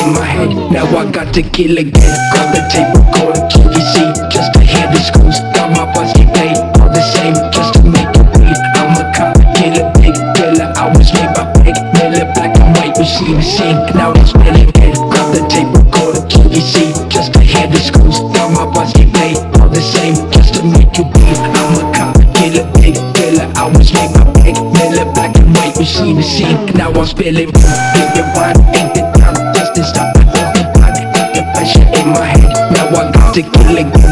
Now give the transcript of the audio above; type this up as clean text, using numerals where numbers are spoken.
in my head. Now I got to kill again. Grab the tape recorder, QVC, just to hear the screws. Got my buzz get paid, all the same, just to make it bleed. I'm a cop, killer, big killer. I was made by Peg Miller, black and white, we see the scene. Now I'm spinning again. Grab the tape recorder, QVC, just to hear the screws. Got my buzz get paid, all the same, just to make you bleed. I'm a cop, killer, big killer. I was made by Peg Miller, black and white, we see the scene. Now I'm spilling. If you want, ain't the time just to stop. Ain't the pressure in my head. Now I got to kill again.